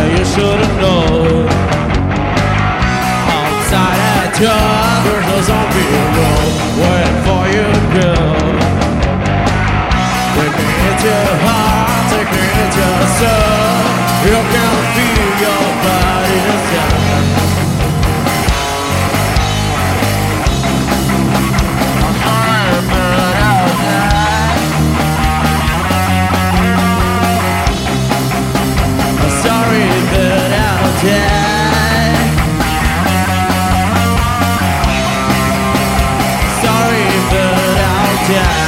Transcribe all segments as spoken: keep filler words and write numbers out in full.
you should've known. Outside that door, there's a zombie road waiting for you, girl. Take me into your heart, take me into your soul. You can feel your body inside. Sorry, but I'll die. Sorry, but I'll die.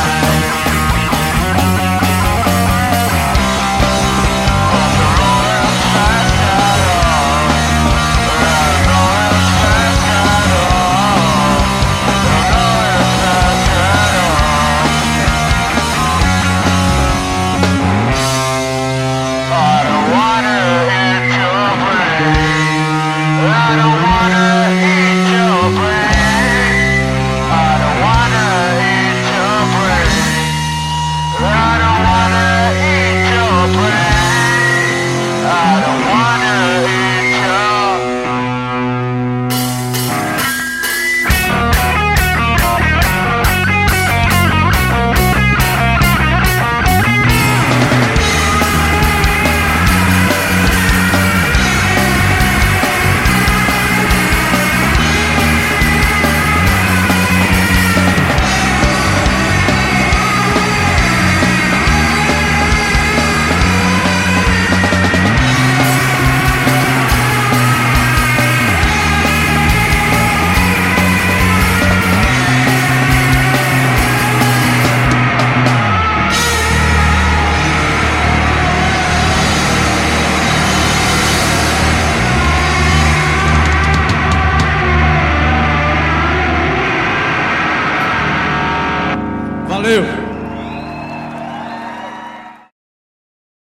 Valeu!